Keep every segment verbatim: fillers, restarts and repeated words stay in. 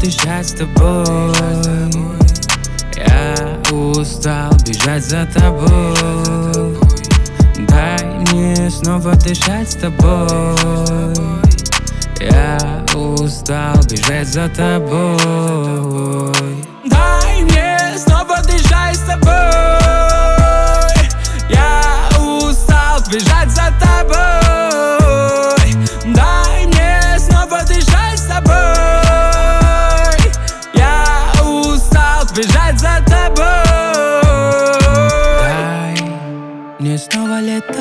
дышать с тобой. Я устал бежать за тобой. Дай мне снова дышать с тобой. Я устал бежать за тобой. Дай мне снова дышать с тобой. Я устал бежать за тобой. Дай мне снова дышать с тобой. Я устал бежать за тобой. Дай мне снова летать.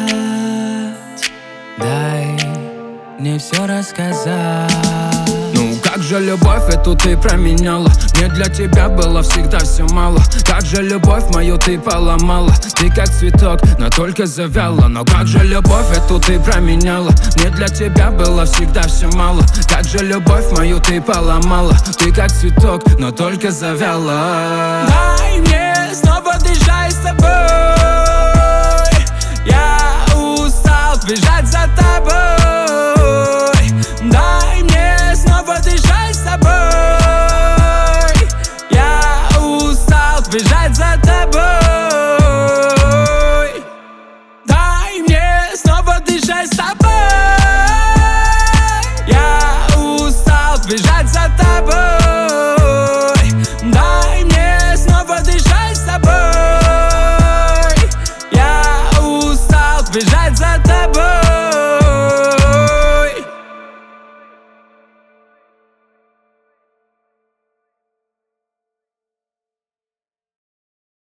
Дай мне все рассказать. Ну как же любовь эту ты променяла? Мне для тебя было всегда все мало. Как же любовь мою ты поломала? Ты как цветок, но только завяла. Но как же любовь эту ты променяла? Мне для тебя было всегда все мало. Как же любовь мою ты поломала? Ты как цветок, но только завяла. Дай